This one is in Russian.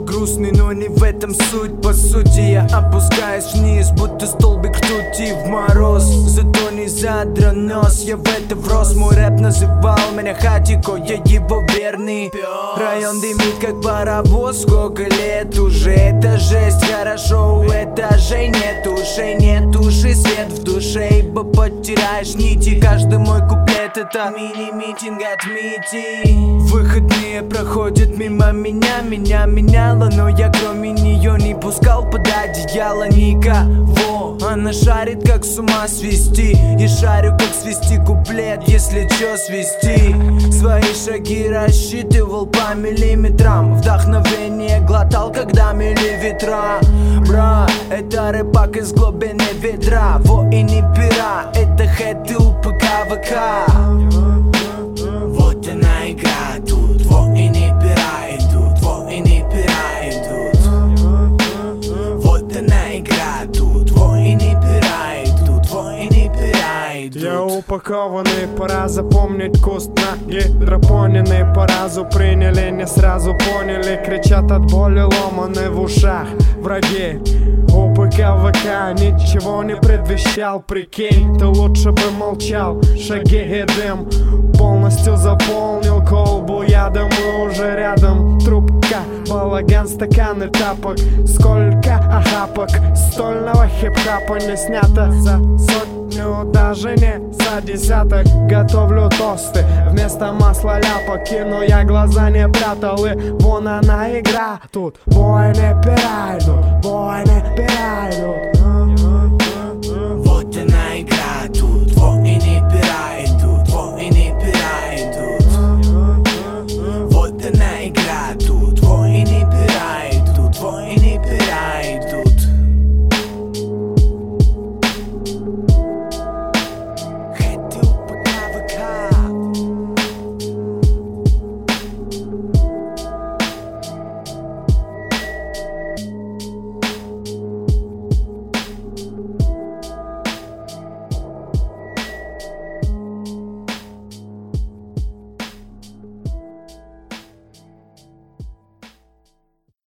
грустный, но не в этом суть. По сути я опускаюсь вниз, будто столбик ртути в мороз. Зато не задран нос, я в это врос. Мой рэп называл меня Хатико, я его верный пёс. Район дымит как паровоз, сколько лет уже. Это жесть, хорошо, у этажей нет ушей, нет ушей, свет в душе, ибо потеряешь нити. Каждый мой куплет это мини-митинг от Мити. Выходные проходят мимо меня, меня меняло, но я кроме нее не пускал под одеяло никого. Она шарит, как с ума свести, и шарю, как свести куплет, если чё свести. Свои шаги рассчитывал по миллиметрам, вдохновение глотал, когда мели ветра. Бра, это рэпак из глубины ведра, воины пера, это хэты у ПКВК. Вот она игра тут, воины пера идут, воины пера идут. Вот она игра тут, воины пера идут, воины пера идут. Я упакованный, пора запомнить куст на гидропоненный. По разу приняли, не сразу поняли, кричат от боли, ломаны в ушах враги. У ПКВК ничего не предвещал, прикинь, ты лучше бы молчал. Шаги и дым полностью заполнил колбу ядом, и уже рядом трубка, балаган, стаканы, тапок. Сколько охапок стольного хип-хапа не снято за сотню, даже не за десяток. Готовлю тосты вместо масла ляпок, но я глаза не прятал, и вон она игра тут. Воины пера идут, воины пера идут.